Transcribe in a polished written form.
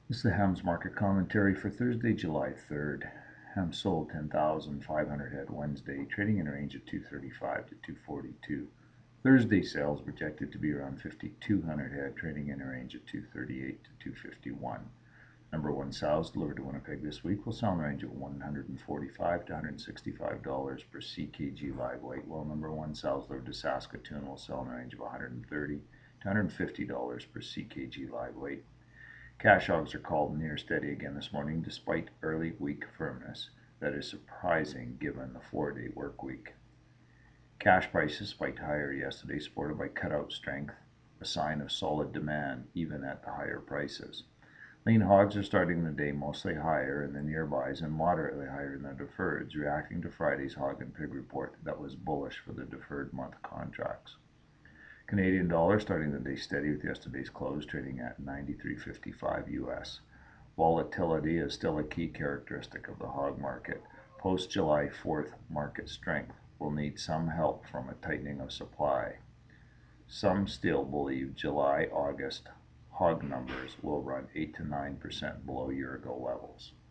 This is the Hams market commentary for Thursday, July 3rd. Hams sold 10,500 head Wednesday, trading in a range of 235 to 242. Thursday sales projected to be around 5,200 head, trading in a range of 238 to 251. Number one sows delivered to Winnipeg this week will sell in the range of $145 to $165 per CKG live weight, while number one sows delivered to Saskatoon will sell in the range of $130 to $150 per CKG live weight. Cash hogs are called near steady again this morning despite early week firmness that is surprising given the 4-day work week. Cash prices spiked higher yesterday, supported by cutout strength, a sign of solid demand even at the higher prices. Lean hogs are starting the day mostly higher in the nearbys and moderately higher in the deferreds, reacting to Friday's hog and pig report that was bullish for the deferred month contracts. Canadian dollar starting the day steady with yesterday's close, trading at 93.55 US. Volatility is still a key characteristic of the hog market. Post July 4th market strength will need some help from a tightening of supply. Some still believe July-August hog numbers will run 8 to 9% below year-ago levels.